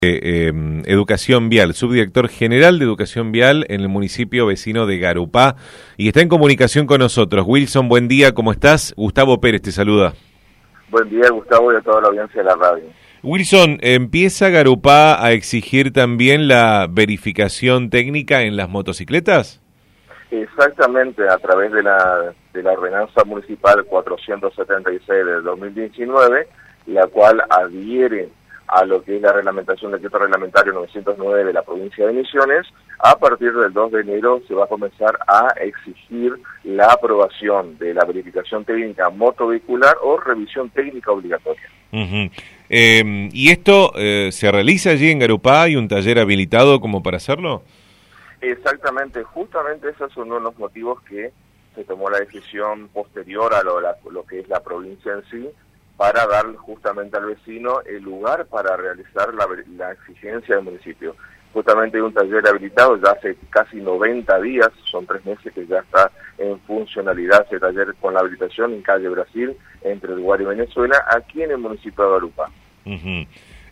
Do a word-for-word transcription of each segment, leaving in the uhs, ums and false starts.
Eh, eh, Educación Vial, subdirector general de Educación Vial en el municipio vecino de Garupá, y está en comunicación con nosotros. Wilson, buen día, ¿cómo estás? Gustavo Pérez te saluda. Buen día, Gustavo, y a toda la audiencia de la radio. Wilson, ¿empieza Garupá a exigir también la verificación técnica en las motocicletas? Exactamente, a través de la, de la ordenanza municipal cuatrocientos setenta y seis del dos mil diecinueve, la cual adhiere a lo que es la reglamentación del decreto reglamentario novecientos nueve de la provincia de Misiones. A partir del dos de enero se va a comenzar a exigir la aprobación de la verificación técnica motovehicular o revisión técnica obligatoria. Uh-huh. eh, ¿Y esto eh, se realiza allí en Garupá? ¿Hay un taller habilitado como para hacerlo? Exactamente, justamente ese es uno de los motivos que se tomó la decisión posterior a lo, la, lo que es la provincia en sí, para dar justamente al vecino el lugar para realizar la, la exigencia del municipio. Justamente hay un taller habilitado ya hace casi noventa días, son tres meses que ya está en funcionalidad ese taller con la habilitación en calle Brasil, entre Uruguay y Venezuela, aquí en el municipio de Garupá. Uh-huh.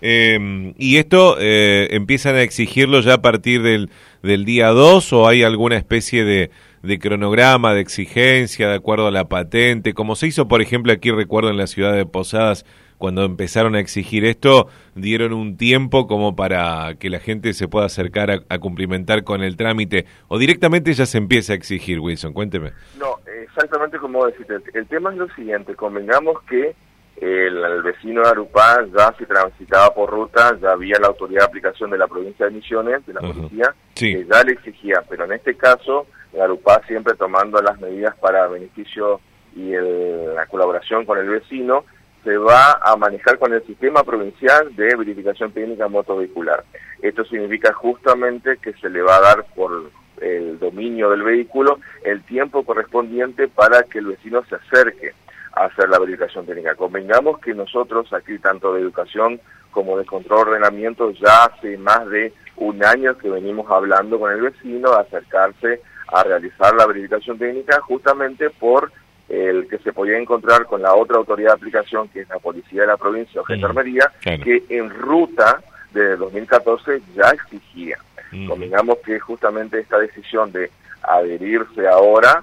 eh, ¿Y esto eh, empiezan a exigirlo ya a partir del, del día dos o hay alguna especie de... de cronograma, de exigencia, de acuerdo a la patente, como se hizo, por ejemplo, aquí recuerdo en la ciudad de Posadas, cuando empezaron a exigir esto, dieron un tiempo como para que la gente se pueda acercar a, a cumplimentar con el trámite, o directamente ya se empieza a exigir, Wilson, cuénteme. No, exactamente como deciste, el tema es lo siguiente, convengamos que el, el vecino de Garupá ya se transitaba por ruta, ya había la autoridad de aplicación de la provincia de Misiones, de la uh-huh. policía, sí. que ya le exigía, pero en este caso, Garupá siempre tomando las medidas para beneficio y el, la colaboración con el vecino, se va a manejar con el sistema provincial de verificación técnica motovehicular. Esto significa justamente que se le va a dar por el dominio del vehículo el tiempo correspondiente para que el vecino se acerque a hacer la verificación técnica. Convengamos que nosotros aquí, tanto de educación como de control de ordenamiento, ya hace más de un año que venimos hablando con el vecino a acercarse a realizar la verificación técnica justamente por el que se podía encontrar con la otra autoridad de aplicación, que es la Policía de la Provincia o Gendarmería, mm, claro. que en ruta de dos mil catorce ya exigía. Mm. Convengamos que justamente esta decisión de adherirse ahora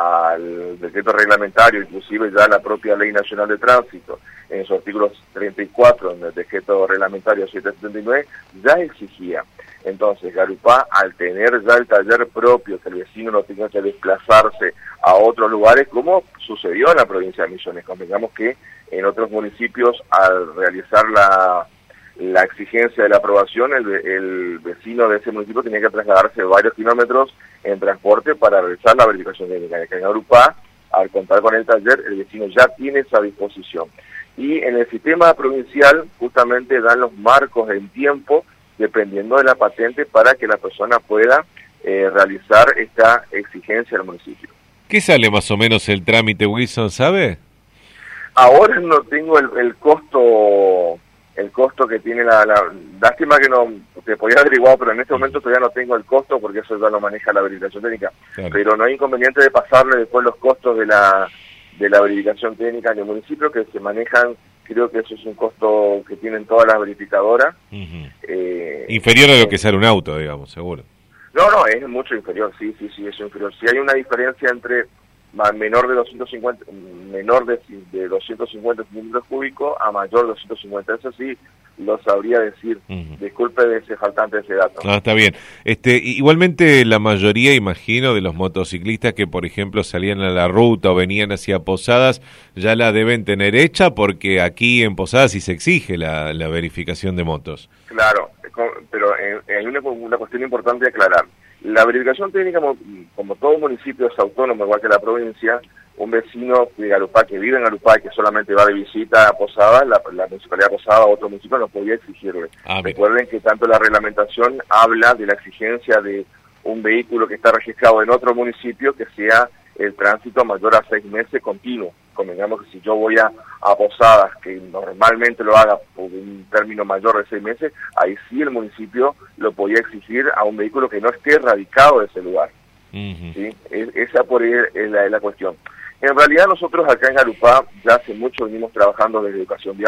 al decreto reglamentario, inclusive ya la propia Ley Nacional de Tránsito, en su artículo treinta y cuatro, en el decreto reglamentario setecientos setenta y nueve, ya exigía. Entonces, Garupá, al tener ya el taller propio, que el vecino no tenga que desplazarse a otros lugares, como sucedió en la provincia de Misiones. Convengamos que en otros municipios, al realizar la, la exigencia de la aprobación, el, el vecino de ese municipio tenía que trasladarse varios kilómetros en transporte para realizar la verificación técnica. En Garupá, al contar con el taller, el vecino ya tiene esa disposición. Y en el sistema provincial, justamente dan los marcos en tiempo, dependiendo de la patente, para que la persona pueda eh, realizar esta exigencia al municipio. ¿Qué sale más o menos el trámite, Wilson, sabe? Ahora no tengo el, el costo el costo que tiene la, la... Lástima que no te podía averiguar, pero en este momento todavía no tengo el costo, porque eso ya lo maneja la verificación técnica. Claro. Pero no hay inconveniente de pasarle después los costos de la, de la verificación técnica en el municipio, que se manejan. Creo que eso es un costo que tienen todas las verificadoras. Uh-huh. eh, inferior a lo que sale un auto, digamos, seguro. No, no, es mucho inferior, sí, sí, sí, es inferior. Si hay una diferencia entre menor de doscientos cincuenta, menor de, de doscientos cincuenta centímetros cúbicos a mayor de doscientos cincuenta, eso sí lo sabría decir. Uh-huh. Disculpe de ese faltante de ese dato. No, está bien. Este, igualmente la mayoría, imagino, de los motociclistas que, por ejemplo, salían a la ruta o venían hacia Posadas, ya la deben tener hecha, porque aquí en Posadas sí se exige la, la verificación de motos. Claro, pero hay una, una cuestión importante de aclarar. La verificación técnica, como, como todo municipio es autónomo, igual que la provincia, un vecino de Garupá que vive en Garupá y que solamente va de visita a Posadas, la, la municipalidad de Posadas o otro municipio no podía exigirle. Ah, Recuerden que tanto la reglamentación habla de la exigencia de un vehículo que está registrado en otro municipio que sea el tránsito mayor a seis meses continuo. Convengamos que si yo voy a, a Posadas, que normalmente lo haga por un término mayor de seis meses, ahí sí el municipio lo podía exigir a un vehículo que no esté radicado de ese lugar. Uh-huh. ¿Sí? Es, esa por ahí es la, es la cuestión. En realidad nosotros acá en Garupá ya hace mucho venimos trabajando desde Educación Vial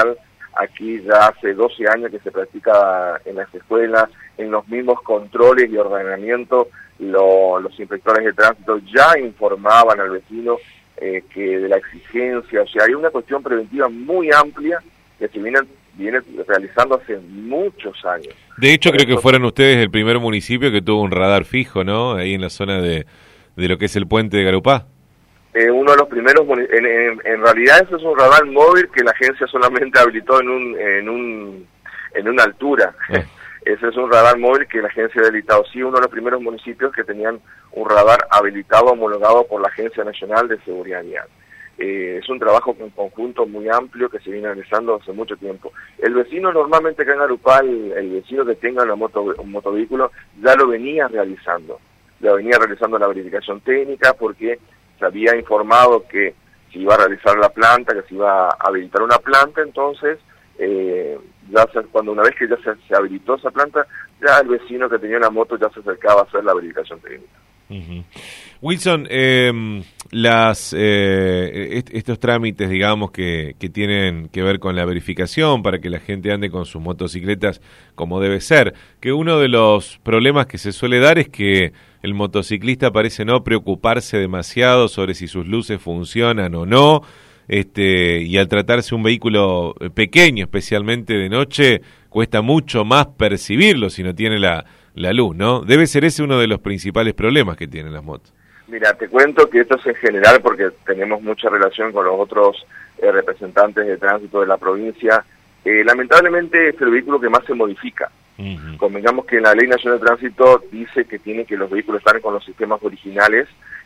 aquí ya hace doce años que se practica en las escuelas, en los mismos controles y ordenamiento, lo, los inspectores de tránsito ya informaban al vecino eh, que de la exigencia, o sea, hay una cuestión preventiva muy amplia que se viene, viene realizando hace muchos años. De hecho, creo que fueron ustedes el primer municipio que tuvo un radar fijo, ¿no? Ahí en la zona de, de lo que es el puente de Garupá. Eh, uno de los primeros, en, en, en realidad eso es un radar móvil que la agencia solamente habilitó en un en un en una altura. Ah. Ese es un radar móvil que la agencia ha habilitado. Sí, uno de los primeros municipios que tenían un radar habilitado, homologado por la Agencia Nacional de Seguridad Vial. Eh, es un trabajo en conjunto muy amplio que se viene realizando hace mucho tiempo. El vecino normalmente acá en Garupá, el, el vecino que tenga una moto, un motovehículo, ya lo venía realizando. Ya venía realizando la verificación técnica porque se había informado que se iba a realizar la planta, que se iba a habilitar una planta, entonces eh, ya se, cuando una vez que ya se, se habilitó esa planta, ya el vecino que tenía una moto ya se acercaba a hacer la verificación técnica. Uh-huh. Wilson, eh, las eh, est estos trámites, digamos, que, que tienen que ver con la verificación para que la gente ande con sus motocicletas como debe ser, que uno de los problemas que se suele dar es que el motociclista parece no preocuparse demasiado sobre si sus luces funcionan o no, este, y al tratarse un vehículo pequeño, especialmente de noche, cuesta mucho más percibirlo si no tiene la, la luz, ¿no? Debe ser ese uno de los principales problemas que tienen las motos. Mira, te cuento que esto es en general porque tenemos mucha relación con los otros eh, representantes de tránsito de la provincia. Eh, lamentablemente es el vehículo que más se modifica. Uh-huh. Convengamos que la Ley Nacional de Tránsito dice que tiene que los vehículos estar con los sistemas originales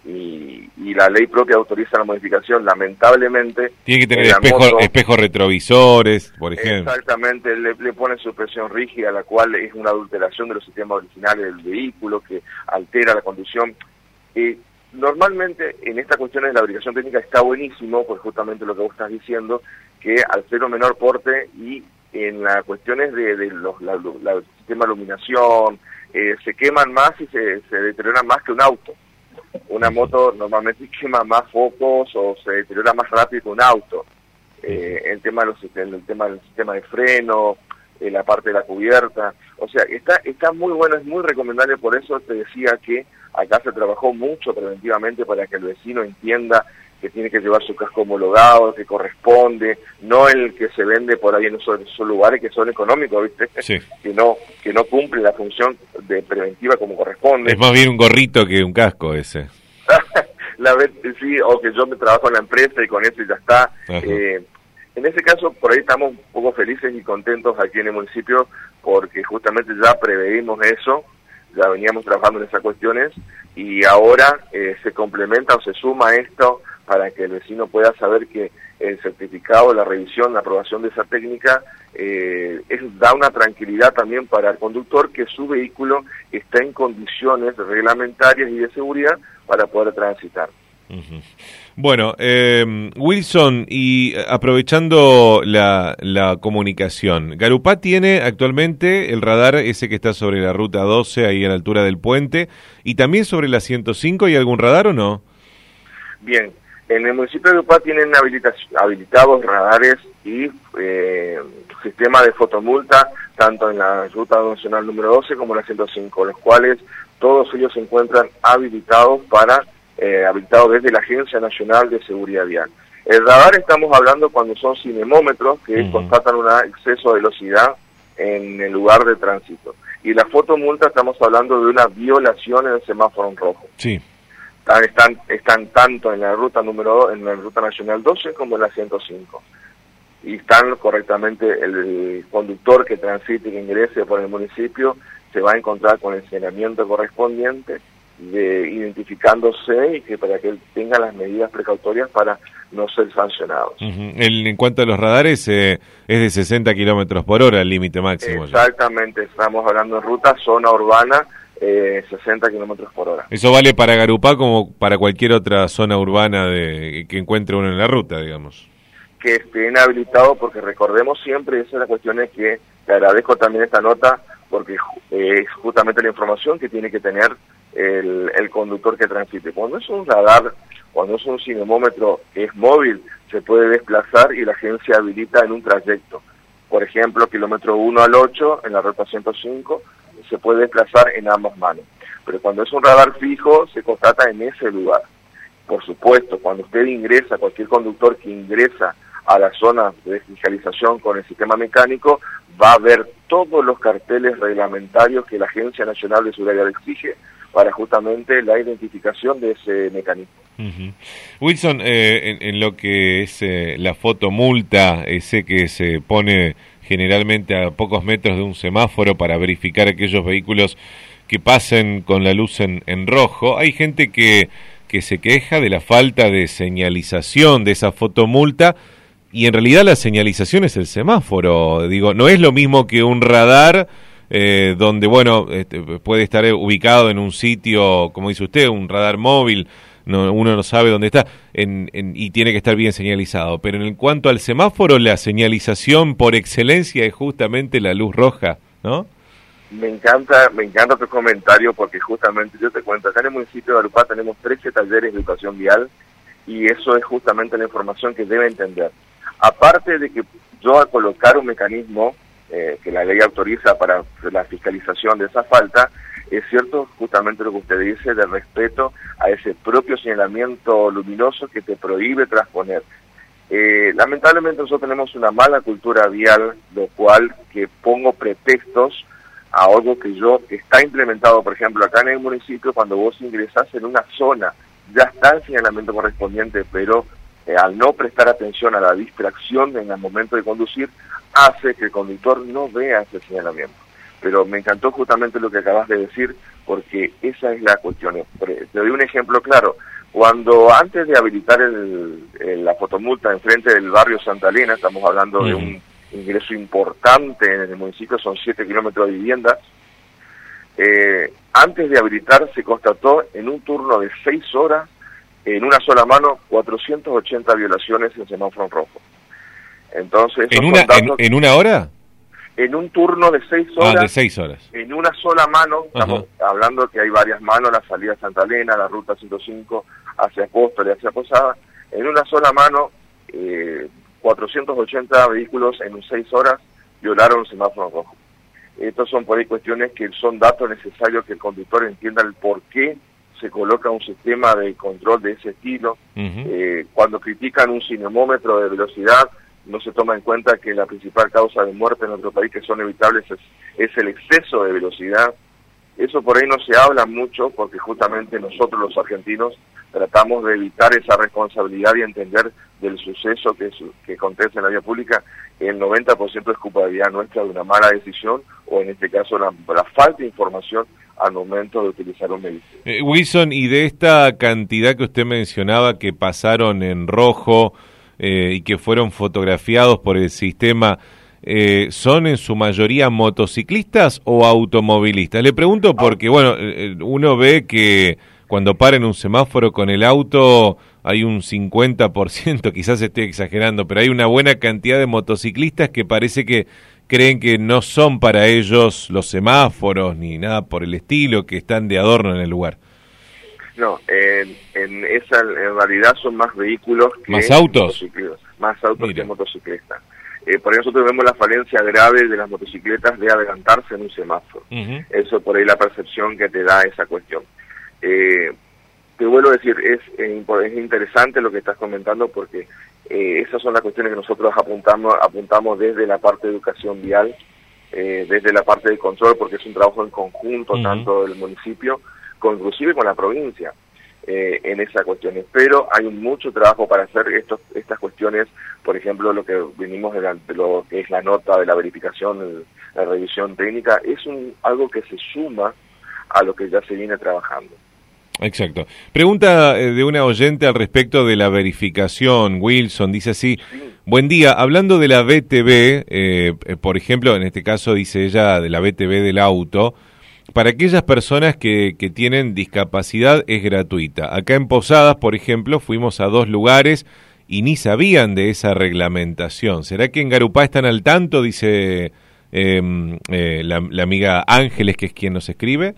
y, y la ley propia autoriza la modificación. Lamentablemente tiene que tener espejos moto, espejos retrovisores, por ejemplo. Exactamente, le, le pone suspensión rígida, la cual es una adulteración de los sistemas originales del vehículo que altera la conducción. Eh, normalmente en estas cuestiones de la verificación técnica está buenísimo, pues justamente lo que vos estás diciendo, que al ser un menor porte y en las cuestiones de, de los la, la, el sistema de iluminación, eh, se queman más y se, se deterioran más que un auto. Una moto normalmente quema más focos o se deteriora más rápido que un auto. Eh, el tema de los el tema del sistema de freno, eh, la parte de la cubierta, o sea, está está muy bueno, es muy recomendable, por eso te decía que acá se trabajó mucho preventivamente para que el vecino entienda que tiene que llevar su casco homologado, que corresponde, no el que se vende por ahí en esos, esos lugares que son económicos, ¿viste? Sí. Que no que no cumple la función de preventiva como corresponde. Es más bien un gorrito que un casco ese. la vez, sí, o que yo me trabajo en la empresa y con eso ya está. Eh, en ese caso, por ahí estamos un poco felices y contentos aquí en el municipio porque justamente ya preveímos eso, ya veníamos trabajando en esas cuestiones y ahora eh, se complementa o se suma esto para que el vecino pueda saber que el certificado, la revisión, la aprobación de esa técnica eh, es, da una tranquilidad también para el conductor que su vehículo está en condiciones reglamentarias y de seguridad para poder transitar. Uh-huh. Bueno, eh, Wilson, y aprovechando la, la comunicación, Garupá tiene actualmente el radar ese que está sobre la ruta doce, ahí a la altura del puente, y también sobre la ciento cinco, ¿hay algún radar o no? Bien, en el municipio de Garupá tienen habilitados radares y eh, sistema de fotomulta, tanto en la ruta nacional número doce como en la ciento cinco, los cuales todos ellos se encuentran habilitados para Eh, habilitado desde la Agencia Nacional de Seguridad Vial. El radar estamos hablando cuando son cinemómetros que uh-huh. constatan un exceso de velocidad en el lugar de tránsito. Y la fotomulta estamos hablando de una violación en el semáforo en rojo. Sí. Están, están, están tanto en la ruta número dos, en la ruta nacional doce como en la ciento cinco. Y están correctamente, el conductor que transite, que ingrese por el municipio, se va a encontrar con el señalamiento correspondiente, de identificándose y que para que él tenga las medidas precautorias para no ser sancionados. Uh-huh. el, en cuanto a los radares, eh, es de sesenta kilómetros por hora el límite máximo. Exactamente, ya. Estamos hablando de ruta, zona urbana, eh, sesenta kilómetros por hora. Eso vale para Garupá como para cualquier otra zona urbana de que encuentre uno en la ruta, digamos. Que estén habilitados, porque recordemos siempre, esa es la cuestión, es que te agradezco también esta nota, porque eh, es justamente la información que tiene que tener El, el conductor que transite. Cuando es un radar, cuando es un cinemómetro que es móvil, se puede desplazar y la agencia habilita en un trayecto. por ejemplo, kilómetro uno al ocho en la ruta ciento cinco, se puede desplazar en ambas manos. Pero cuando es un radar fijo, se constata en ese lugar. Por supuesto, cuando usted ingresa, cualquier conductor que ingresa a la zona de fiscalización con el sistema mecánico, va a ver todos los carteles reglamentarios que la Agencia Nacional de Seguridad exige para justamente la identificación de ese mecanismo. Uh-huh. Wilson, eh, en, en lo que es eh, la fotomulta, ese que se pone generalmente a pocos metros de un semáforo para verificar aquellos vehículos que pasen con la luz en, en rojo, hay gente que, que se queja de la falta de señalización de esa fotomulta, y en realidad la señalización es el semáforo. Digo, no es lo mismo que un radar eh, donde, bueno, este, puede estar ubicado en un sitio, como dice usted, un radar móvil, no, uno no sabe dónde está en, en, y tiene que estar bien señalizado. Pero en cuanto al semáforo, la señalización por excelencia es justamente la luz roja, ¿no? Me encanta, me encanta tu comentario, porque justamente yo te cuento, acá en el municipio de Arupá tenemos trece talleres de educación vial, y eso es justamente la información que debe entender. Aparte de que yo, al colocar un mecanismo eh, que la ley autoriza para la fiscalización de esa falta, es cierto justamente lo que usted dice de respeto a ese propio señalamiento luminoso que te prohíbe transponer. Eh, lamentablemente nosotros tenemos una mala cultura vial, lo cual que pongo pretextos a algo que yo, que está implementado, por ejemplo, acá en el municipio, cuando vos ingresás en una zona, ya está el señalamiento correspondiente, pero eh, al no prestar atención a la distracción en el momento de conducir, hace que el conductor no vea ese señalamiento. Pero me encantó justamente lo que acabas de decir, porque esa es la cuestión. Te doy un ejemplo claro. Cuando antes de habilitar el, el, la fotomulta enfrente del barrio Santa Elena, estamos hablando mm. de un ingreso importante en el municipio, son siete kilómetros de viviendas, eh, antes de habilitar se constató en un turno de seis horas, en una sola mano, cuatrocientas ochenta violaciones en semáforo rojo. Entonces, ¿En una, datos, en, ¿En una hora? En un turno de seis horas. Ah, de seis horas. En una sola mano, estamos Ajá. hablando que hay varias manos, la salida de Santa Elena, la ruta ciento cinco, hacia Apóstoles, hacia Posada. En una sola mano, eh, cuatrocientos ochenta vehículos en seis horas violaron un semáforo rojo. Estas son por ahí cuestiones que son datos necesarios que el conductor entienda el por qué se coloca un sistema de control de ese estilo. Uh-huh. Eh, cuando critican un cinemómetro de velocidad, no se toma en cuenta que la principal causa de muerte en nuestro país, que son evitables, es, es el exceso de velocidad. Eso por ahí no se habla mucho, porque justamente nosotros los argentinos tratamos de evitar esa responsabilidad y entender del suceso que, que acontece en la vía pública. El noventa por ciento es culpabilidad nuestra de una mala decisión, o en este caso la, la falta de información al momento de utilizar un vehículo. Eh, Wilson, y de esta cantidad que usted mencionaba que pasaron en rojo eh, y que fueron fotografiados por el sistema, eh, ¿son en su mayoría motociclistas o automovilistas? Le pregunto porque, bueno, eh, uno ve que cuando para en un semáforo con el auto hay un cincuenta por ciento, quizás esté exagerando, pero hay una buena cantidad de motociclistas que parece que creen que no son para ellos los semáforos ni nada por el estilo, que están de adorno en el lugar. No, en, en esa en realidad son más vehículos que ¿Más autos? Motocicletas, más autos Mira. que motocicletas. Eh, por ahí nosotros vemos la falencia grave de las motocicletas de adelantarse en un semáforo. Uh-huh. Eso por ahí la percepción que te da esa cuestión. Eh, te vuelvo a decir, es, es interesante lo que estás comentando, porque eh, esas son las cuestiones que nosotros apuntamos apuntamos desde la parte de educación vial, eh, desde la parte de control, porque es un trabajo en conjunto, uh-huh. tanto del municipio, con, inclusive con la provincia, eh, en esas cuestiones. Pero hay mucho trabajo para hacer estos, estas cuestiones, por ejemplo, lo que venimos de, la, de lo que es la nota de la verificación, el, la revisión técnica, es un, algo que se suma a lo que ya se viene trabajando. Exacto. Pregunta de una oyente al respecto de la verificación. Wilson dice así: sí. Buen día, hablando de la B T V, eh, por ejemplo, en este caso dice ella de la B T V del auto, para aquellas personas que, que tienen discapacidad es gratuita. Acá en Posadas, por ejemplo, fuimos a dos lugares y ni sabían de esa reglamentación. ¿Será que en Garupá están al tanto? Dice eh, eh, la, la amiga Ángeles, que es quien nos escribe.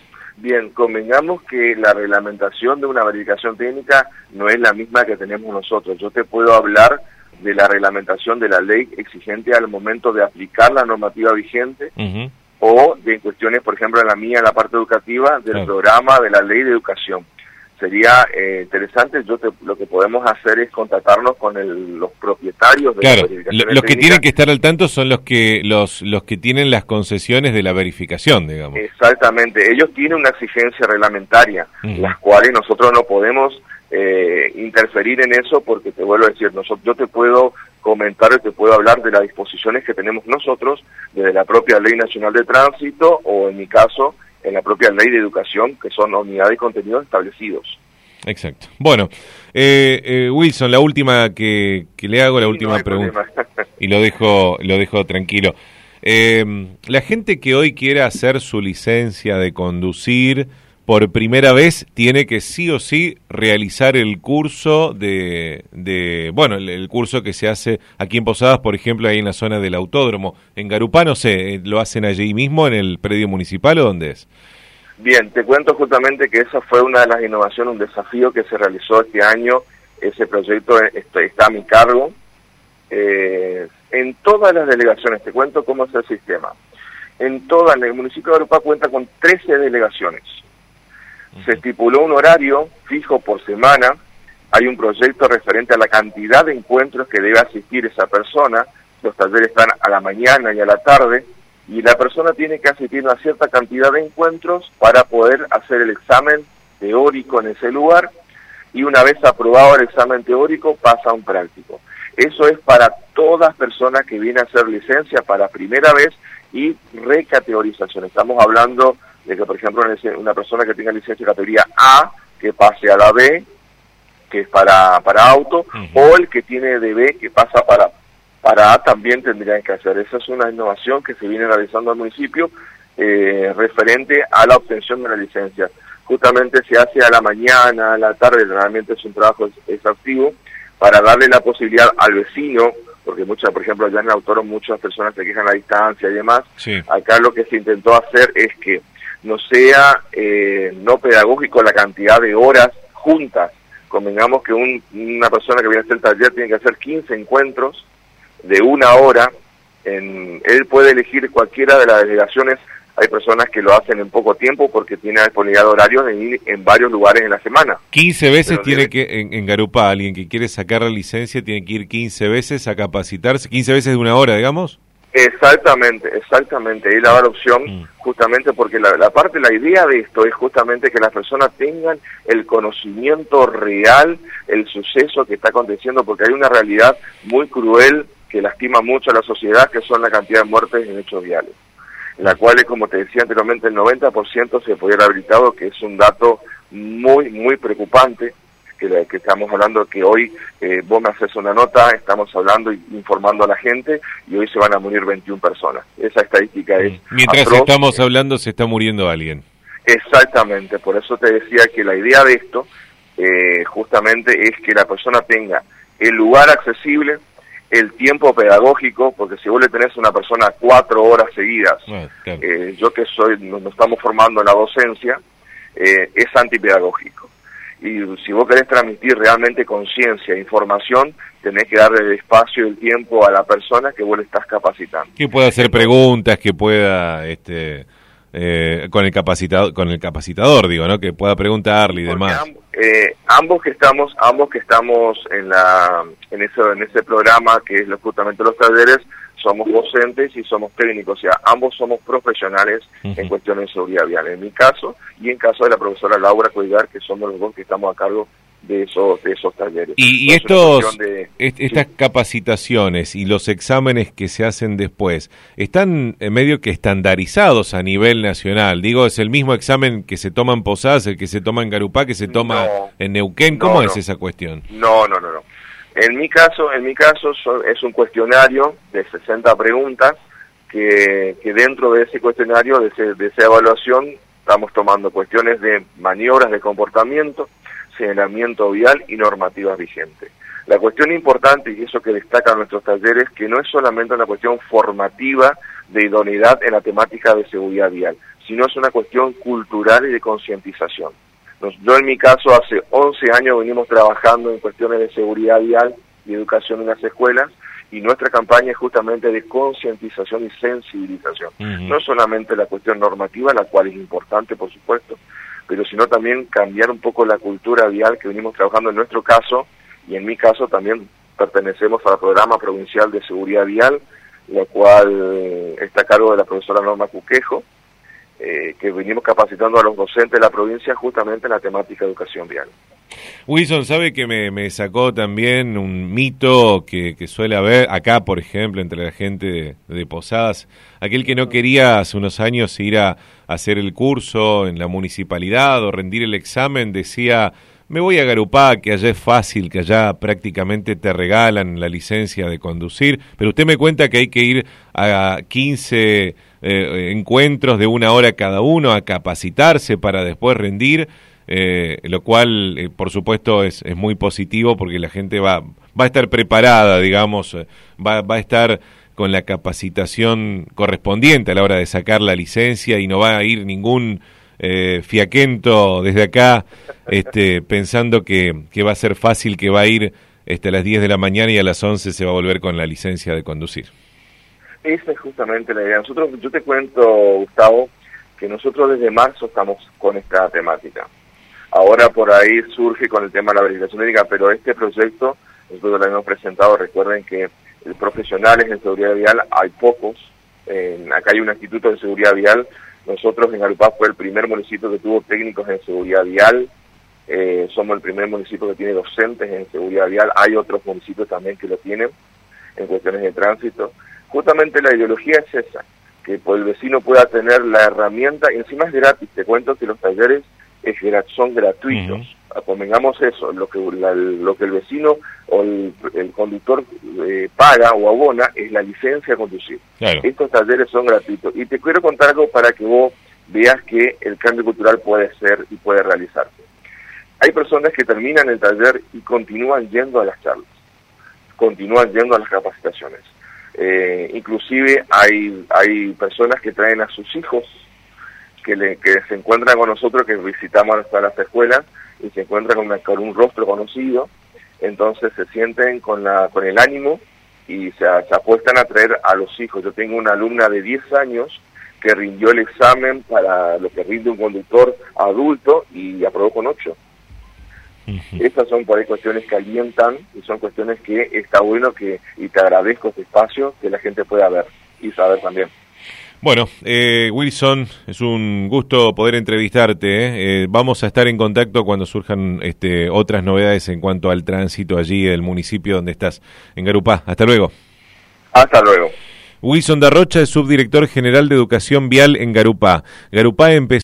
Bien, convengamos que la reglamentación de una verificación técnica no es la misma que tenemos nosotros. Yo te puedo hablar de la reglamentación de la ley exigente al momento de aplicar la normativa vigente, uh-huh. o de cuestiones, por ejemplo, en la mía, en la parte educativa, del claro. programa de la ley de educación. Sería eh, interesante, yo te, lo que podemos hacer es contactarnos con el, los propietarios de claro, la verificación. Lo, los que tienen que estar al tanto son los que los los que tienen las concesiones de la verificación, digamos. Exactamente, ellos tienen una exigencia reglamentaria, uh-huh. las cuales nosotros no podemos eh, interferir en eso, porque te vuelvo a decir, nosotros, yo te puedo comentar y te puedo hablar de las disposiciones que tenemos nosotros desde la propia Ley Nacional de Tránsito, o en mi caso, en la propia Ley de Educación, que son unidades y contenidos establecidos. Exacto. Bueno, eh, eh, Wilson, la última que, que le hago, la sí, última no pregunta, y lo dejo, lo dejo tranquilo. Eh, la gente que hoy quiera hacer su licencia de conducir por primera vez tiene que sí o sí realizar el curso de, de bueno, el, el curso que se hace aquí en Posadas, por ejemplo, ahí en la zona del autódromo. En Garupá, no sé, ¿lo hacen allí mismo en el predio municipal o dónde es? Bien, te cuento justamente que esa fue una de las innovaciones, un desafío que se realizó este año. Ese proyecto está, está a mi cargo. Eh, en todas las delegaciones, te cuento cómo es el sistema. En todas, el municipio de Garupá cuenta con trece delegaciones. Se estipuló un horario fijo por semana, hay un proyecto referente a la cantidad de encuentros que debe asistir esa persona, los talleres están a la mañana y a la tarde, y la persona tiene que asistir a una cierta cantidad de encuentros para poder hacer el examen teórico en ese lugar, y una vez aprobado el examen teórico pasa a un práctico. Eso es para todas personas que vienen a hacer licencia para primera vez y recategorización. Estamos hablando de que, por ejemplo, una persona que tenga licencia de categoría A, que pase a la B, que es para, para auto, uh-huh. o el que tiene de B, que pasa para, para A, también tendrían que hacer. Esa es una innovación que se viene realizando al municipio eh, referente a la obtención de la licencia. Justamente se hace a la mañana, a la tarde, realmente es un trabajo exhaustivo, para darle la posibilidad al vecino, porque muchas, por ejemplo, allá en el autódromo muchas personas se quejan a la distancia y demás. Sí. Acá lo que se intentó hacer es que no sea eh, no pedagógico la cantidad de horas juntas. Convengamos que un, una persona que viene a hacer el taller tiene que hacer quince encuentros de una hora. En, él puede elegir cualquiera de las delegaciones. Hay personas que lo hacen en poco tiempo porque tiene disponibilidad de horarios de ir en varios lugares en la semana. quince veces Pero tiene debe... que, en, en Garupá, alguien que quiere sacar la licencia tiene que ir quince veces a capacitarse, quince veces de una hora, digamos. Exactamente, exactamente. Ahí la da la opción, mm. justamente porque la, la parte, la idea de esto es justamente que las personas tengan el conocimiento real, el suceso que está aconteciendo, porque hay una realidad muy cruel que lastima mucho a la sociedad, que son la cantidad de muertes en hechos viales, la cual, como te decía anteriormente, el noventa por ciento se pudiera habilitado, que es un dato muy, muy preocupante. Que, que estamos hablando que hoy eh, vos me haces una nota, estamos hablando y informando a la gente, y hoy se van a morir veintiuna personas. Esa estadística es Mientras atroz. Estamos hablando se está muriendo alguien. Exactamente, por eso te decía que la idea de esto eh, justamente es que la persona tenga el lugar accesible, el tiempo pedagógico, porque si vos le tenés a una persona cuatro horas seguidas, bueno, claro. eh, yo que soy, nos, nos estamos formando en la docencia, eh, es antipedagógico. Y si vos querés transmitir realmente conciencia e información, tenés que darle el espacio y el tiempo a la persona que vos le estás capacitando. Que pueda hacer preguntas, que pueda, este, eh, con el capacitador, con el capacitador, digo, ¿no? Que pueda preguntarle y Porque demás. Amb eh, ambos que estamos, ambos que estamos en la, en ese, en ese programa que es justamente los talleres, somos docentes y somos técnicos, o sea, ambos somos profesionales uh-huh. en cuestiones de seguridad vial, en mi caso y en caso de la profesora Laura Cuellar, que somos los dos que estamos a cargo de esos de esos talleres. Y, y estos de, est estas sí. capacitaciones y los exámenes que se hacen después, ¿están en medio que estandarizados a nivel nacional? Digo, ¿es el mismo examen que se toma en Posadas, el que se toma en Garupá, que se toma no, en Neuquén? ¿Cómo no, es no. esa cuestión? No, no, no, no. En mi caso, en mi caso so, es un cuestionario de sesenta preguntas que, que dentro de ese cuestionario, de, ese, de esa evaluación, estamos tomando cuestiones de maniobras de comportamiento, señalamiento vial y normativas vigentes. La cuestión importante, y eso que destacan nuestros talleres, que no es solamente una cuestión formativa de idoneidad en la temática de seguridad vial, sino es una cuestión cultural y de concientización. Yo en mi caso hace once años venimos trabajando en cuestiones de seguridad vial y educación en las escuelas, y nuestra campaña es justamente de concientización y sensibilización. Uh-huh. No solamente la cuestión normativa, la cual es importante, por supuesto, pero sino también cambiar un poco la cultura vial que venimos trabajando en nuestro caso, y en mi caso también pertenecemos al Programa Provincial de Seguridad Vial, la cual está a cargo de la profesora Norma Cuquejo, eh, que venimos capacitando a los docentes de la provincia justamente en la temática de educación vial. Wilson, ¿sabe que me, me sacó también un mito que, que suele haber acá, por ejemplo, entre la gente de, de Posadas? Aquel que no quería hace unos años ir a, a hacer el curso en la municipalidad o rendir el examen, decía, me voy a Garupá, que allá es fácil, que allá prácticamente te regalan la licencia de conducir, pero usted me cuenta que hay que ir a quince eh, encuentros de una hora cada uno a capacitarse para después rendir. Eh, lo cual, eh, por supuesto, es, es muy positivo porque la gente va, va a estar preparada, digamos, va, va a estar con la capacitación correspondiente a la hora de sacar la licencia y no va a ir ningún eh, fiaquento desde acá este, pensando que, que va a ser fácil, que va a ir este, a las diez de la mañana y a las once se va a volver con la licencia de conducir. Esa es justamente la idea. Nosotros, yo te cuento, Gustavo, que nosotros desde marzo estamos con esta temática. Ahora por ahí surge con el tema de la verificación médica, pero este proyecto nosotros lo hemos presentado. Recuerden que profesionales en seguridad vial hay pocos. Eh, acá hay un instituto de seguridad vial. Nosotros en Garupá fue el primer municipio que tuvo técnicos en seguridad vial. Eh, somos el primer municipio que tiene docentes en seguridad vial. Hay otros municipios también que lo tienen en cuestiones de tránsito. Justamente la ideología es esa, que el vecino pueda tener la herramienta, y encima es gratis. Te cuento que los talleres es, son gratuitos. Uh-huh. Convengamos eso, lo que la, lo que el vecino o el, el conductor eh, paga o abona es la licencia a conducir. Claro. Estos talleres son gratuitos. Y te quiero contar algo para que vos veas que el cambio cultural puede ser y puede realizarse. Hay personas que terminan el taller y continúan yendo a las charlas, continúan yendo a las capacitaciones. Eh, inclusive hay, hay personas que traen a sus hijos que, le, que se encuentran con nosotros, que visitamos hasta las escuelas y se encuentran con, una, con un rostro conocido, entonces se sienten con, la, con el ánimo y se, se apuestan a traer a los hijos. Yo tengo una alumna de diez años que rindió el examen para lo que rinde un conductor adulto y aprobó con ocho. Uh-huh. Estas son por ahí cuestiones que alientan y son cuestiones que está bueno que, y te agradezco este espacio, que la gente pueda ver y saber también. Bueno, eh, Wilson, es un gusto poder entrevistarte. ¿eh? Eh, vamos a estar en contacto cuando surjan este, otras novedades en cuanto al tránsito allí, el municipio donde estás, en Garupá. Hasta luego. Hasta luego. Wilson Darrocha es subdirector general de Educación Vial en Garupá. Garupá empezó